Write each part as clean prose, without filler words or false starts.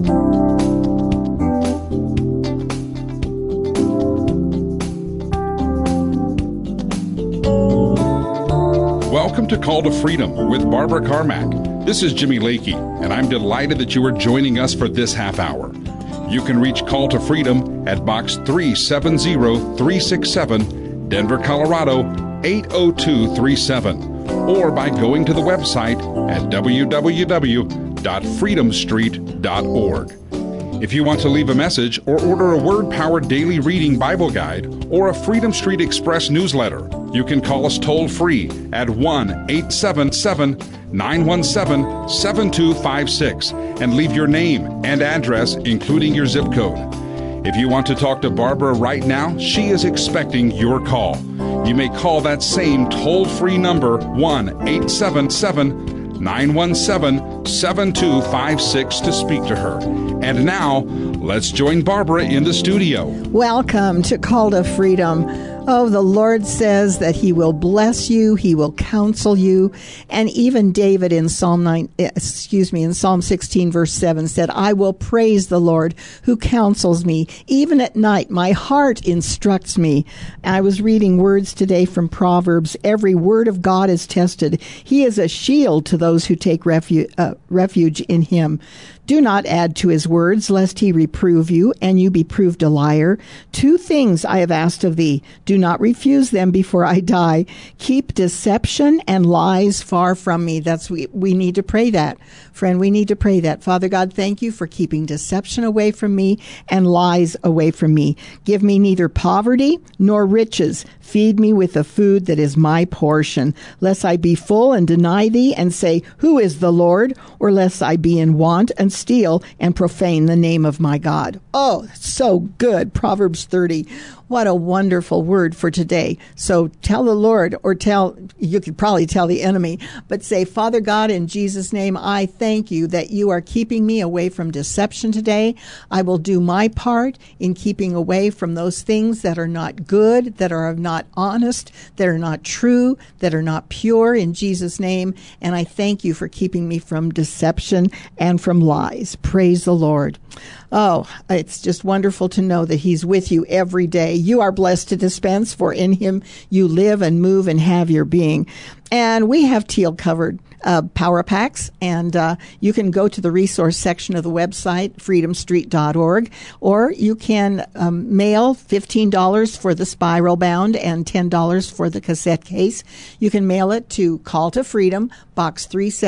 Welcome to Call to Freedom with Barbara Carmack. This is Jimmy Lakey, and I'm delighted that you are joining us for this half hour. You can reach Call to Freedom at Box 370367, Denver, Colorado 80237, or by going to the website at www.freedomstreet.org. If you want to leave a message or order a Word-Powered Daily Reading Bible Guide or a Freedom Street Express newsletter, you can call us toll-free at 1-877-917-7256 and leave your name and address, including your zip code. If you want to talk to Barbara right now, she is expecting your call. You may call that same toll-free number, 1-877-917-7256, to speak to her. And now, let's join Barbara in the studio. Welcome to Call to Freedom. Oh, the Lord says that He will bless you, He will counsel you, and even David in Psalm 16 verse 7 said, "I will praise the Lord who counsels me. Even at night, my heart instructs me." I was reading words today from Proverbs. Every word of God is tested. He is a shield to those who take refuge in Him. Do not add to His words, lest He reprove you, and you be proved a liar. 2 things I have asked of thee. Do not refuse them before I die. Keep deception and lies far from me. We need to pray that. Friend, we need to pray that. Father God, thank you for keeping deception away from me and lies away from me. Give me neither poverty nor riches. Feed me with the food that is my portion, lest I be full and deny thee and say, "Who is the Lord?" Or lest I be in want and steal and profane the name of my God. Oh, so good. Proverbs 30. What a wonderful word for today. So tell the Lord, or you could probably tell the enemy, but say, Father God, in Jesus' name, I thank you that you are keeping me away from deception today. I will do my part in keeping away from those things that are not good, that are not honest, that are not true, that are not pure, in Jesus' name. And I thank you for keeping me from deception and from lies. Praise the Lord. Oh, it's just wonderful to know that He's with you every day. You are blessed to dispense, for in Him you live and move and have your being. And we have teal covered power packs, and you can go to the resource section of the website, freedomstreet.org, or you can mail $15 for the spiral bound and $10 for the cassette case. You can mail it to Call to Freedom, Box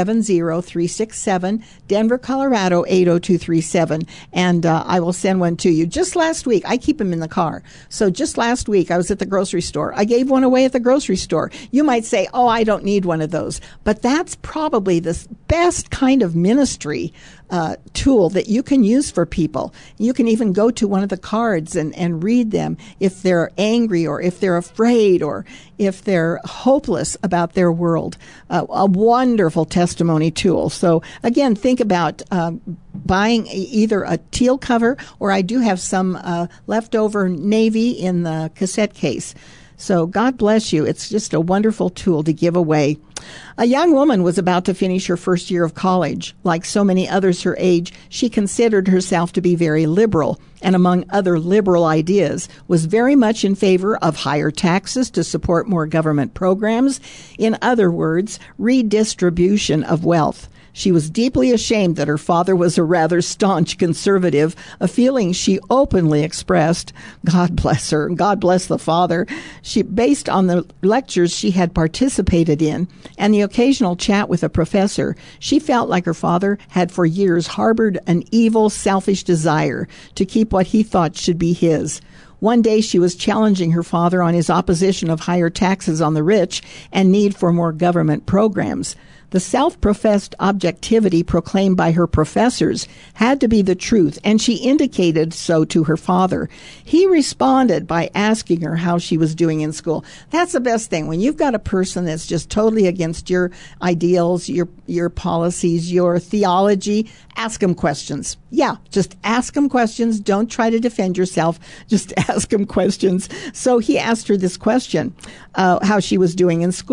370367, Denver, Colorado 80237, and I will send one to you. Just last week, I keep them in the car. So just last week, I was at the grocery store. I gave one away at the grocery store. You might say, oh, I don't need one of those. But that's probably the best kind of ministry tool that you can use for people. You can even go to one of the cards and read them if they're angry or if they're afraid or if they're hopeless about their world. A wonderful testimony tool. So again, think about buying either a teal cover, or I do have some leftover navy in the cassette case. So God bless you. It's just a wonderful tool to give away. A young woman was about to finish her first year of college. Like so many others her age, she considered herself to be very liberal, and among other liberal ideas, was very much in favor of higher taxes to support more government programs. In other words, redistribution of wealth. She was deeply ashamed that her father was a rather staunch conservative, a feeling she openly expressed. God bless her. God bless the father. Based on the lectures she had participated in and the occasional chat with a professor, she felt like her father had for years harbored an evil, selfish desire to keep what he thought should be his. One day she was challenging her father on his opposition of higher taxes on the rich and need for more government programs. The self-professed objectivity proclaimed by her professors had to be the truth, and she indicated so to her father. He responded by asking her how she was doing in school. That's the best thing. When you've got a person that's just totally against your ideals, your policies, your theology, ask them questions. Yeah, just ask them questions. Don't try to defend yourself. Just ask them questions. So he asked her this question, how she was doing in school.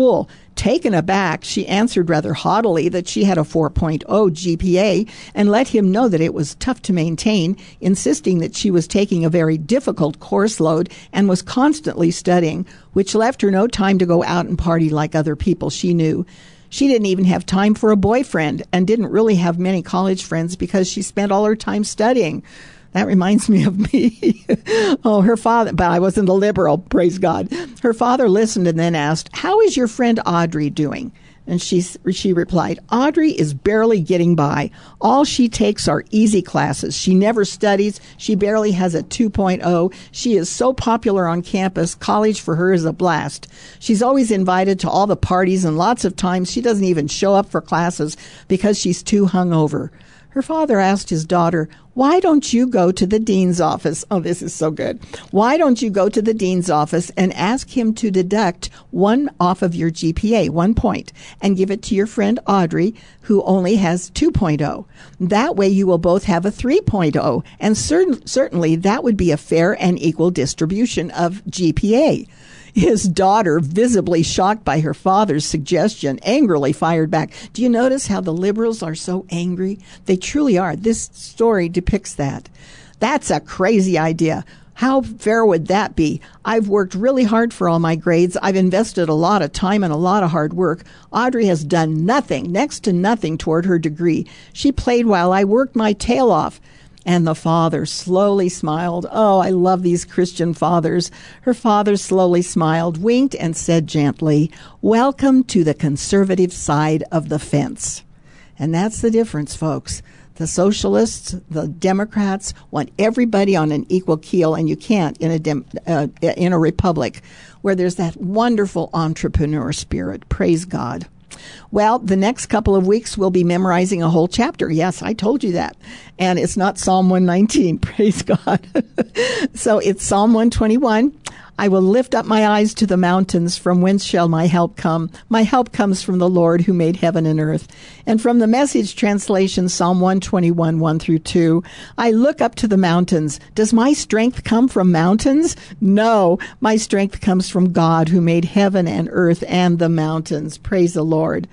Taken aback, she answered rather haughtily that she had a 4.0 GPA and let him know that it was tough to maintain, insisting that she was taking a very difficult course load and was constantly studying, which left her no time to go out and party like other people she knew. She didn't even have time for a boyfriend and didn't really have many college friends because she spent all her time studying. That reminds me of me. Oh, her father, but I wasn't a liberal, praise God. Her father listened and then asked, "How is your friend Audrey doing?" And she replied, "Audrey is barely getting by. All she takes are easy classes. She never studies. She barely has a 2.0. She is so popular on campus. College for her is a blast. She's always invited to all the parties, and lots of times she doesn't even show up for classes because she's too hungover." Her father asked his daughter, "Why don't you go to the dean's office?" Oh, this is so good. "Why don't you go to the dean's office and ask him to deduct 1 off of your GPA, 1 point, and give it to your friend Audrey, who only has 2.0. That way you will both have a 3.0, and certainly that would be a fair and equal distribution of GPA." His daughter, visibly shocked by her father's suggestion, angrily fired back. Do you notice how the liberals are so angry? They truly are. This story depicts that. "That's a crazy idea. How fair would that be? I've worked really hard for all my grades. I've invested a lot of time and a lot of hard work. Audrey has done nothing, next to nothing, toward her degree. She played while I worked my tail off." And the father slowly smiled. Oh, I love these Christian fathers. Her father slowly smiled, winked, and said gently, "Welcome to the conservative side of the fence." And that's the difference, folks. The socialists, the Democrats want everybody on an equal keel, and you can't in a republic where there's that wonderful entrepreneur spirit. Praise God. Well, the next couple of weeks we'll be memorizing a whole chapter. Yes, I told you that. And it's not Psalm 119. Praise God. So it's Psalm 121. "I will lift up my eyes to the mountains. From whence shall my help come? My help comes from the Lord who made heaven and earth." And from the Message translation, Psalm 121, 1 through 2, "I look up to the mountains. Does my strength come from mountains? No, my strength comes from God who made heaven and earth and the mountains." Praise the Lord.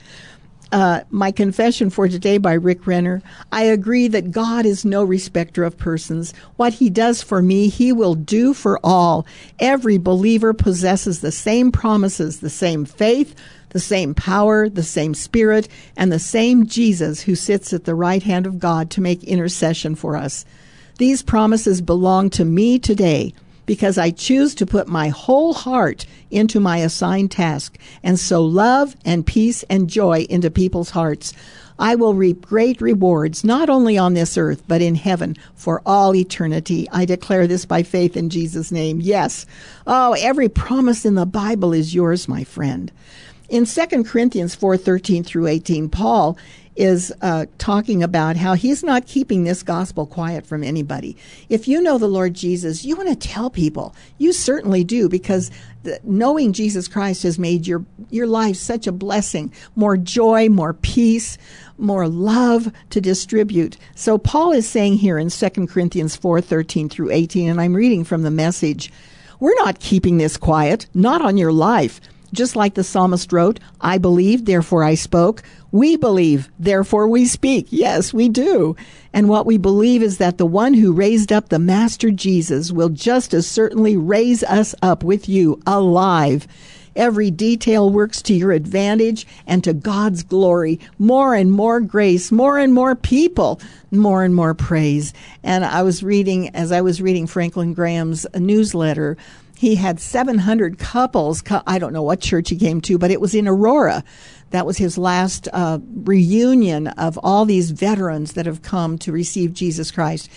My confession for today by Rick Renner. I agree that God is no respecter of persons. What he does for me, he will do for all. Every believer possesses the same promises, the same faith, the same power, the same Spirit, and the same Jesus who sits at the right hand of God to make intercession for us. These promises belong to me today, because I choose to put my whole heart into my assigned task and sow love and peace and joy into people's hearts. I will reap great rewards, not only on this earth, but in heaven for all eternity. I declare this by faith in Jesus' name. Yes. Oh, every promise in the Bible is yours, my friend. In 2 Corinthians 4:13 through 18, Paul is talking about how he's not keeping this gospel quiet from anybody. If you know the Lord Jesus, you want to tell people. You certainly do, because knowing Jesus Christ has made your life such a blessing. More joy, more peace, more love to distribute. So Paul is saying here in 2 Corinthians 4:13 through 18, and I'm reading from the Message, "We're not keeping this quiet, not on your life. Just like the psalmist wrote, I believed, therefore I spoke. We believe, therefore we speak." Yes, we do. And what we believe is that the one who raised up the Master Jesus will just as certainly raise us up with you alive. Every detail works to your advantage and to God's glory. More and more grace, more and more people, more and more praise. And as I was reading Franklin Graham's newsletter, he had 700 couples. I don't know what church he came to, but it was in Aurora. That was his last reunion of all these veterans that have come to receive Jesus Christ.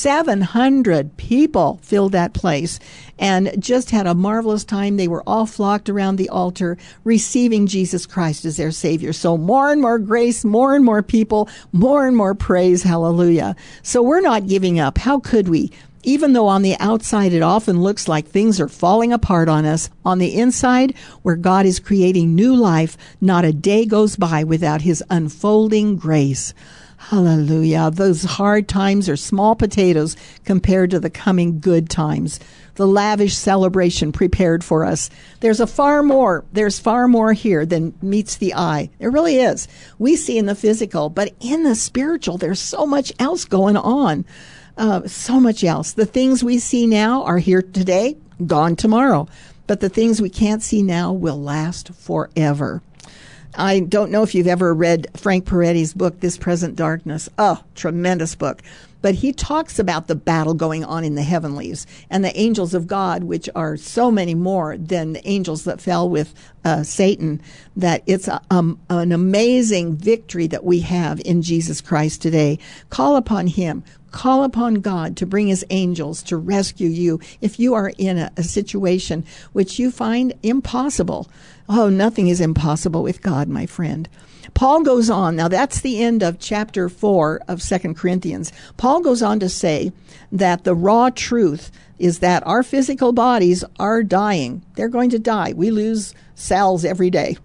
700 people filled that place and just had a marvelous time. They were all flocked around the altar receiving Jesus Christ as their Savior. So more and more grace, more and more people, more and more praise. Hallelujah. So we're not giving up. How could we? Even though on the outside it often looks like things are falling apart on us, on the inside, where God is creating new life, not a day goes by without his unfolding grace. Hallelujah. Those hard times are small potatoes compared to the coming good times. The lavish celebration prepared for us. There's far more here than meets the eye. There really is. We see in the physical, but in the spiritual, there's so much else going on. So much else. The things we see now are here today, gone tomorrow. But the things we can't see now will last forever. I don't know if you've ever read Frank Peretti's book, This Present Darkness. Oh, tremendous book. But he talks about the battle going on in the heavenlies and the angels of God, which are so many more than the angels that fell with Satan, that it's an amazing victory that we have in Jesus Christ today. Call upon him. Call upon God to bring his angels to rescue you if you are in a situation which you find impossible. Oh, nothing is impossible with God, my friend. Paul goes on. Now, that's the end of chapter 4 of 2 Corinthians. Paul goes on to say that the raw truth is that our physical bodies are dying. They're going to die. We lose cells every day.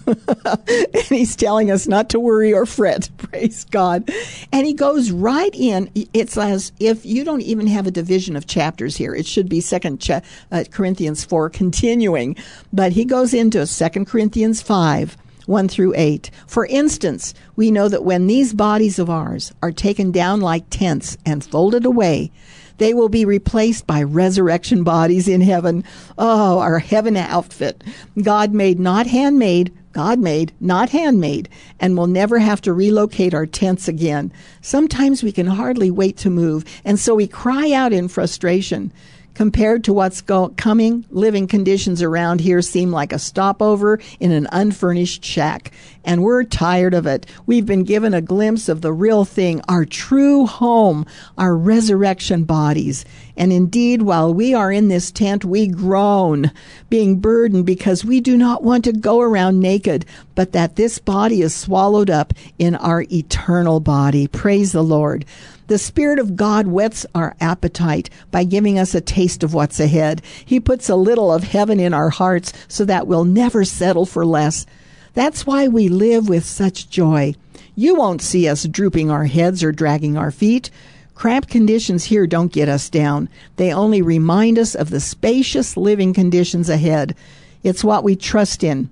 And he's telling us not to worry or fret. Praise God. And he goes right in. It's as if you don't even have a division of chapters here. It should be 2 Corinthians 4 continuing. But he goes into 2 Corinthians 5. 1 through 8. For instance, we know that when these bodies of ours are taken down like tents and folded away, they will be replaced by resurrection bodies in heaven. Oh, our heaven outfit. God made, not handmade. God made, not handmade, and we'll never have to relocate our tents again. Sometimes we can hardly wait to move, and so we cry out in frustration. Compared to what's coming, living conditions around here seem like a stopover in an unfurnished shack. And we're tired of it. We've been given a glimpse of the real thing, our true home, our resurrection bodies. And indeed, while we are in this tent, we groan, being burdened because we do not want to go around naked, but that this body is swallowed up in our eternal body. Praise the Lord. The Spirit of God whets our appetite by giving us a taste of what's ahead. He puts a little of heaven in our hearts so that we'll never settle for less. That's why we live with such joy. You won't see us drooping our heads or dragging our feet. Cramped conditions here don't get us down. They only remind us of the spacious living conditions ahead. It's what we trust in,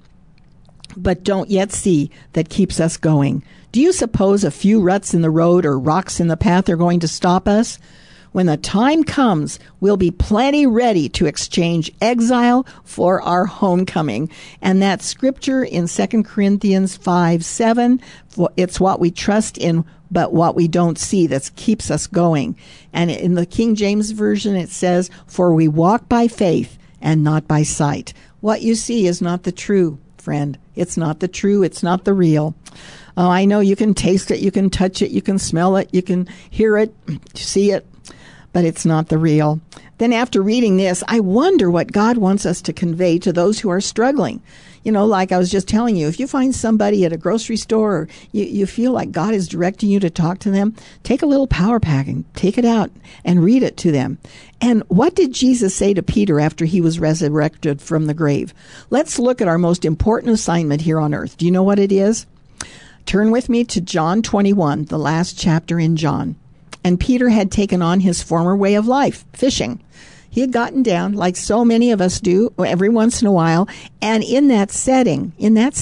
but don't yet see, that keeps us going. Do you suppose a few ruts in the road or rocks in the path are going to stop us? When the time comes, we'll be plenty ready to exchange exile for our homecoming. And that scripture in 2 Corinthians 5:7, it's what we trust in, but what we don't see that keeps us going. And in the King James Version, it says, for we walk by faith and not by sight. What you see is not the true, friend. It's not the true. It's not the real. Oh, I know you can taste it, you can touch it, you can smell it, you can hear it, see it, but it's not the real. Then after reading this, I wonder what God wants us to convey to those who are struggling. You know, like I was just telling you, if you find somebody at a grocery store or you feel like God is directing you to talk to them, take a little power pack and take it out and read it to them. And what did Jesus say to Peter after he was resurrected from the grave? Let's look at our most important assignment here on earth. Do you know what it is? Turn with me to John 21, the last chapter in John. And Peter had taken on his former way of life, fishing. He had gotten down, like so many of us do, every once in a while. And in that setting,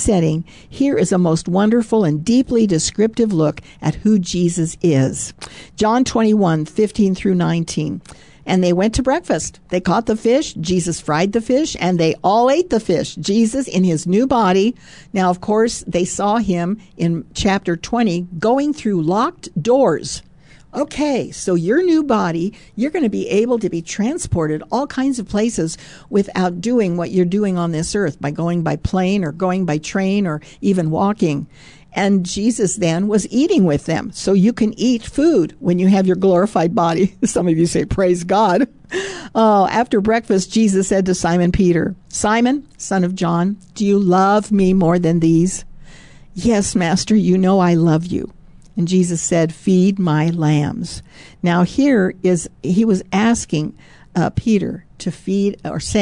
here is a most wonderful and deeply descriptive look at who Jesus is. John 21, 15 through 19. And they went to breakfast. They caught the fish. Jesus fried the fish, and they all ate the fish. Jesus in his new body. Now, of course, they saw him in chapter 20 going through locked doors. Okay, so your new body, you're going to be able to be transported all kinds of places without doing what you're doing on this earth, by going by plane or going by train or even walking. And Jesus then was eating with them. So you can eat food when you have your glorified body. Some of you say, praise God. Oh, after breakfast, Jesus said to Simon Peter, Simon, son of John, do you love me more than these? Yes, Master, you know I love you. And Jesus said, feed my lambs. Now here is, he was asking Peter to feed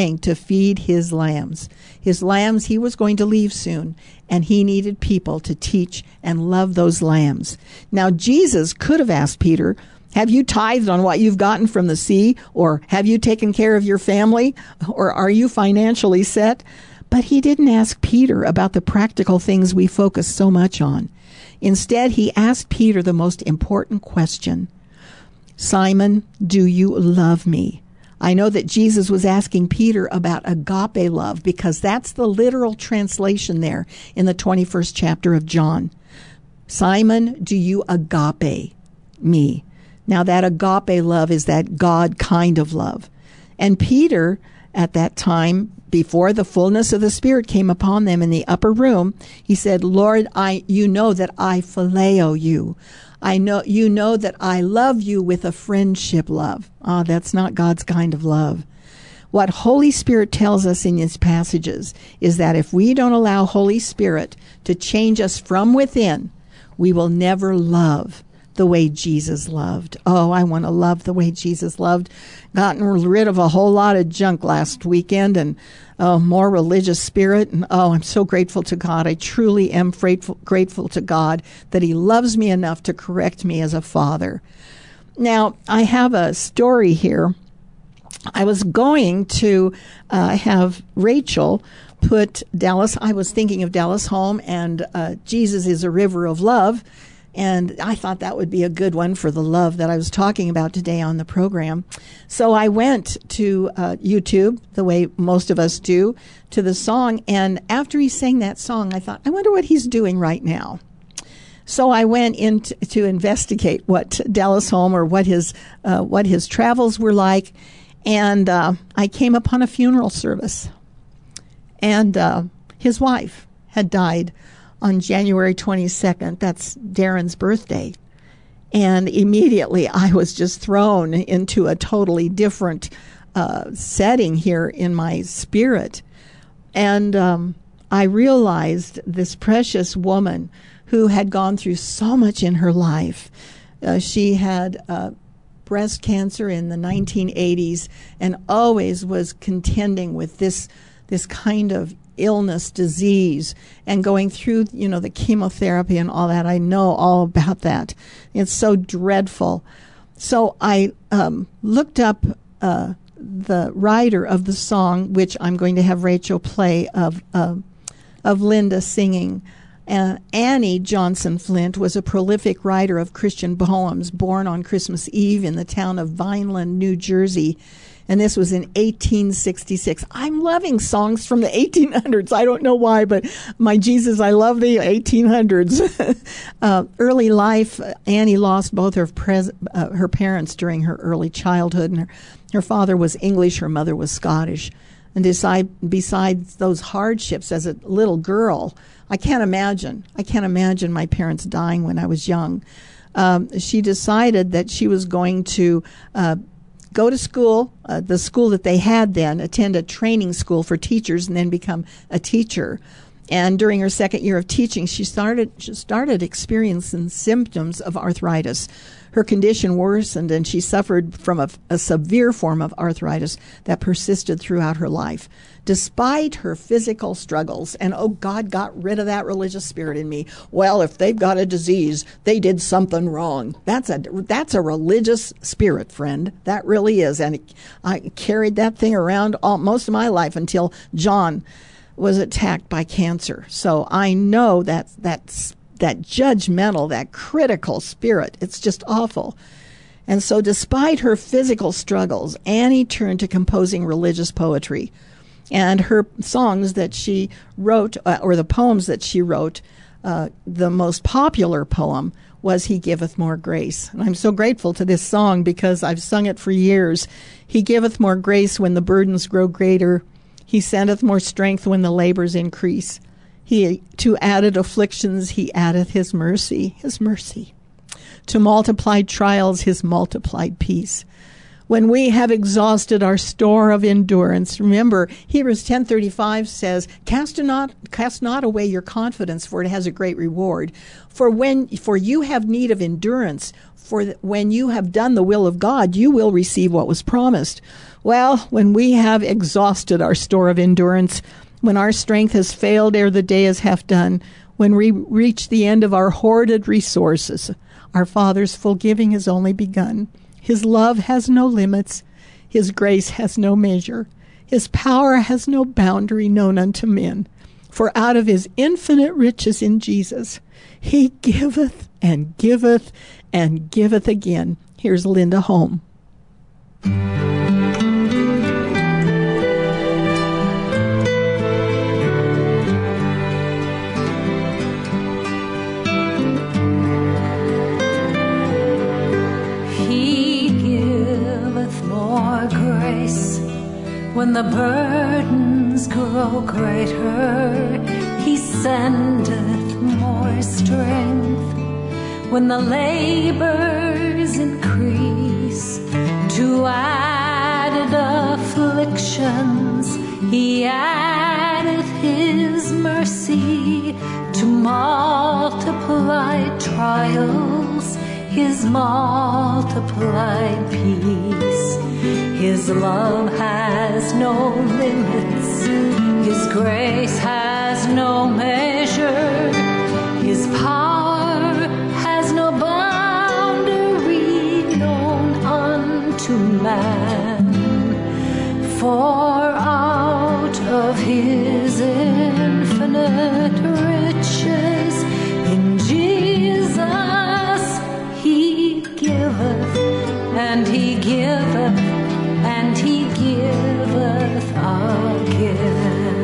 his lambs. His lambs, he was going to leave soon, and he needed people to teach and love those lambs. Now, Jesus could have asked Peter, have you tithed on what you've gotten from the sea? Or have you taken care of your family? Or are you financially set? But he didn't ask Peter about the practical things we focus so much on. Instead, he asked Peter the most important question. Simon, do you love me? I know that Jesus was asking Peter about agape love because that's the literal translation there in the 21st chapter of John. Simon, do you agape me? Now that agape love is that God kind of love. And Peter, at that time, before the fullness of the Spirit came upon them in the upper room, he said, Lord, you know that I phileo you. You know that I love you with a friendship love. That's not God's kind of love. What Holy Spirit tells us in these passages is that if we don't allow Holy Spirit to change us from within, we will never love the way Jesus loved. Oh, I want to love the way Jesus loved. Gotten rid of a whole lot of junk last weekend and more religious spirit. And I'm so grateful to God. I truly am grateful to God that he loves me enough to correct me as a father. Now, I have a story here. I was going to have Rachel put Dallas, I was thinking of Dallas Home and Jesus is a River of Love. And I thought that would be a good one for the love that I was talking about today on the program. So I went to YouTube, the way most of us do, to the song. And after he sang that song, I thought, I wonder what he's doing right now. So I went in to investigate what Dallas Home or what his travels were like. And I came upon a funeral service. And his wife had died on January 22nd. That's Darren's birthday. And immediately I was just thrown into a totally different setting here in my spirit. And I realized this precious woman who had gone through so much in her life. She had breast cancer in the 1980s and always was contending with this kind of illness, disease, and going through, the chemotherapy and all that. I know all about that. It's so dreadful. So I looked up the writer of the song, which I'm going to have Rachel play, of Linda singing. Annie Johnson Flint was a prolific writer of Christian poems, born on Christmas Eve in the town of Vineland, New Jersey. And this was in 1866. I'm loving songs from the 1800s. I don't know why, but my Jesus, I love the 1800s. Early life, Annie lost both her parents during her early childhood. And her father was English, her mother was Scottish. And besides those hardships as a little girl, I can't imagine my parents dying when I was young. She decided that she was going to go to school, the school that they had then, attend a training school for teachers, and then become a teacher. And during her second year of teaching, she started experiencing symptoms of arthritis. Her condition worsened, and she suffered from a severe form of arthritis that persisted throughout her life. Despite her physical struggles, and God got rid of that religious spirit in me. Well, if they've got a disease, they did something wrong. That's a religious spirit, friend. That really is. And I carried that thing around most of my life until John was attacked by cancer. So I know that judgmental, that critical spirit. It's just awful. And so despite her physical struggles, Annie turned to composing religious poetry. And her songs that she wrote, or the poems that she wrote, the most popular poem was He Giveth More Grace. And I'm so grateful to this song because I've sung it for years. He giveth more grace when the burdens grow greater. He sendeth more strength when the labors increase. He to added afflictions, he addeth his mercy. To multiplied trials, his multiplied peace. when we have exhausted our store of endurance. Remember, Hebrews 10:35 says, cast not away your confidence, for it has a great reward. For you have need of endurance, for when you have done the will of God, you will receive what was promised. Well, when we have exhausted our store of endurance, when our strength has failed ere the day is half done, when we reach the end of our hoarded resources, our Father's full giving has only begun. His love has no limits. His grace has no measure. His power has no boundary known unto men. For out of his infinite riches in Jesus, he giveth and giveth and giveth again. Here's Linda Holm. When the burdens grow greater, he sendeth more strength. When the labors increase to added afflictions, he addeth his mercy to multiply trials, his multiplied peace. His love has no limits, his grace has no measure, his power has no boundary known unto man. For out of his infinite riches in Jesus he giveth and he giveth and he giveth again.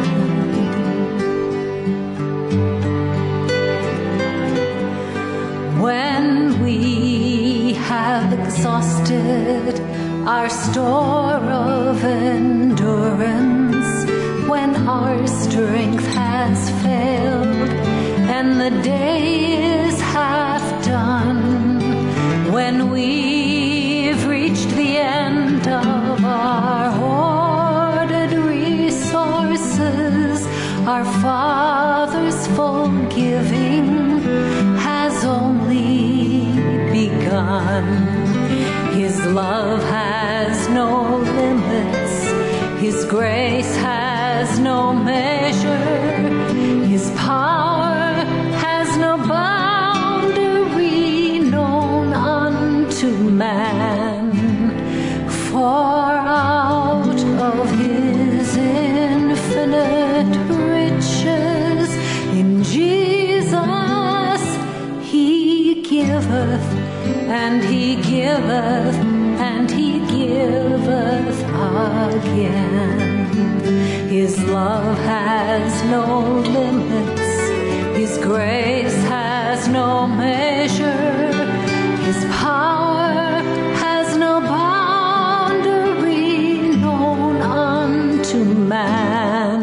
When we have exhausted our store of endurance, when our strength has failed and the day is half done, when we've reached the end of our hoarded resources, our Father's full giving has only begun. His love has no limits, his grace has no measure, his power has no boundary known unto man. For out of his infinite riches in Jesus he giveth and he giveth and he giveth again. His love has no limits, his grace has no measure, his power has no boundary known unto man.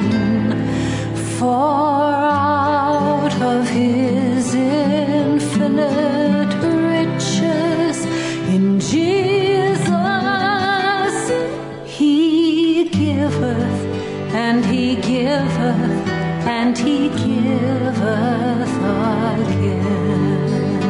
For out of his infinite riches in Jesus he giveth and he giveth and he giveth again.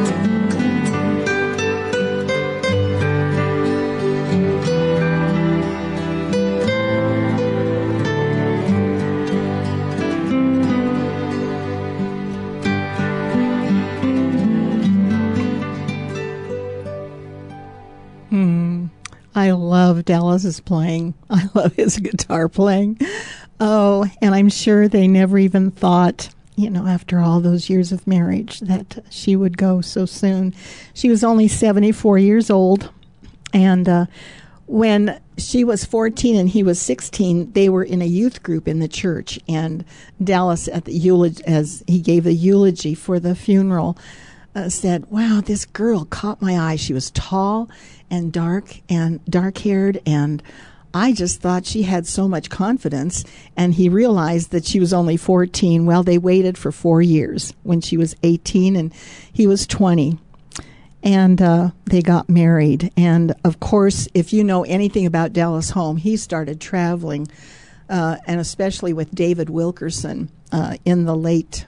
I love Dallas's playing. I love his guitar playing. Oh, and I'm sure they never even thought, after all those years of marriage, that she would go so soon. She was only 74 years old, and when she was 14 and he was 16, they were in a youth group in the church, and Dallas, at the eulogy, as he gave the eulogy for the funeral, said, "Wow, this girl caught my eye. She was tall and dark-haired, and I just thought she had so much confidence." And he realized that she was only 14. Well, they waited for 4 years when she was 18 and he was 20. And they got married. And, of course, if you know anything about Dallas Holm, he started traveling, and especially with David Wilkerson in the late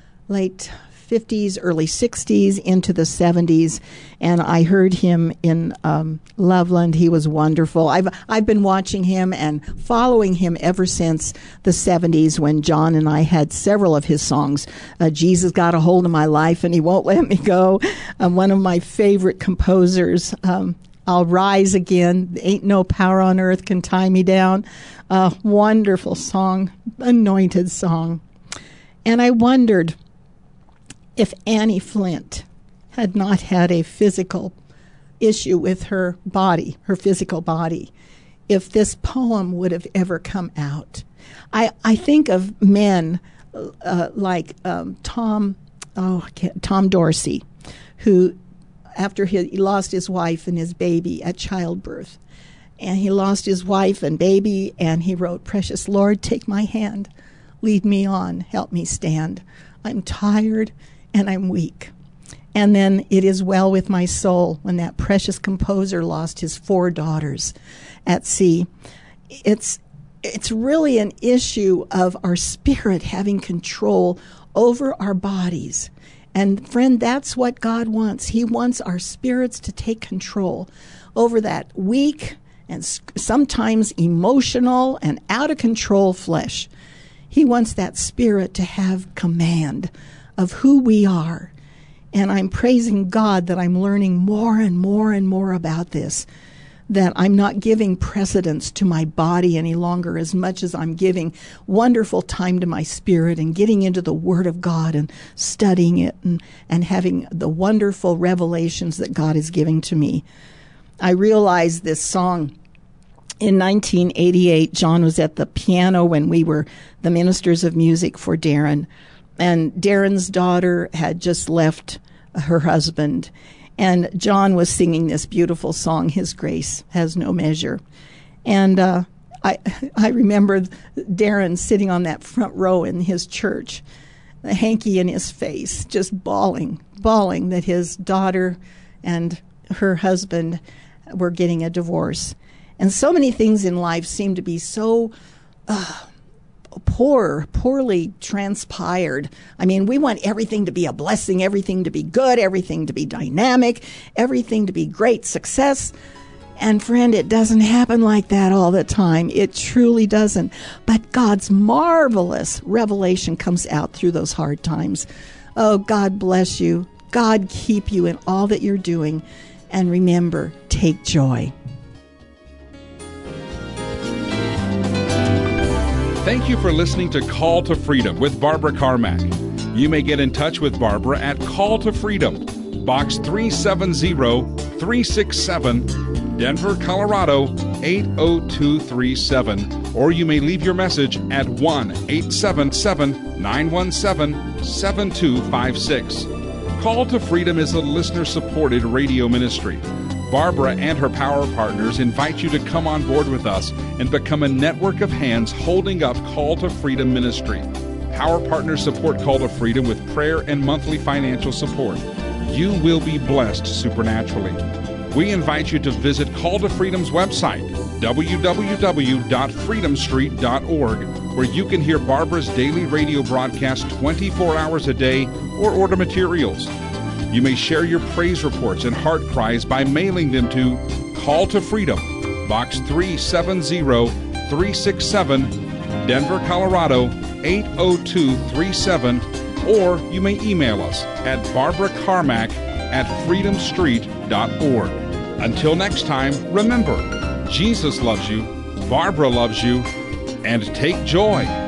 50s, early 60s, into the 70s. And I heard him in Loveland. He was wonderful. I've been watching him and following him ever since the 70s, when John and I had several of his songs. Jesus Got a Hold of My Life and He Won't Let Me Go. One of my favorite composers. I'll Rise Again. Ain't No Power on Earth Can Tie Me Down. Wonderful song. Anointed song. And I wondered if Annie Flint had not had a physical issue with her body, her physical body, if this poem would have ever come out. I think of men like Tom Dorsey, who, after he lost his wife and his baby at childbirth, and he lost his wife and baby, and he wrote, "Precious Lord, take my hand, lead me on, help me stand. I'm tired and I'm weak." And then "It is well with my soul," when that precious composer lost his 4 daughters at sea. It's really an issue of our spirit having control over our bodies. And friend, that's what God wants. He wants our spirits to take control over that weak and sometimes emotional and out of control flesh. He wants that spirit to have command of who we are. And I'm praising God that I'm learning more and more and more about this, that I'm not giving precedence to my body any longer as much as I'm giving wonderful time to my spirit and getting into the Word of God and studying it and having the wonderful revelations that God is giving to me. I realized this song in 1988. John was at the piano when we were the ministers of music for Darren. And Darren's daughter had just left her husband. And John was singing this beautiful song, "His Grace Has No Measure." And I remember Darren sitting on that front row in his church, a hanky in his face, just bawling that his daughter and her husband were getting a divorce. And so many things in life seem to be so poorly transpired. I mean, we want everything to be a blessing, everything to be good, everything to be dynamic, everything to be great success. And friend, it doesn't happen like that all the time. It truly doesn't. But God's marvelous revelation comes out through those hard times. Oh, God bless you. God keep you in all that you're doing. And remember, take joy. Thank you for listening to Call to Freedom with Barbara Carmack. You may get in touch with Barbara at Call to Freedom, Box 370-367, Denver, Colorado 80237, or you may leave your message at 1-877-917-7256. Call to Freedom is a listener-supported radio ministry. Barbara and her power partners invite you to come on board with us and become a network of hands holding up Call to Freedom ministry. Power partners support Call to Freedom with prayer and monthly financial support. You will be blessed supernaturally. We invite you to visit Call to Freedom's website, www.freedomstreet.org, where you can hear Barbara's daily radio broadcast 24 hours a day or order materials. You may share your praise reports and heart cries by mailing them to Call to Freedom, Box 370-367, Denver, Colorado 80237, or you may email us at barbaracarmack@freedomstreet.org. Until next time, remember, Jesus loves you, Barbara loves you, and take joy.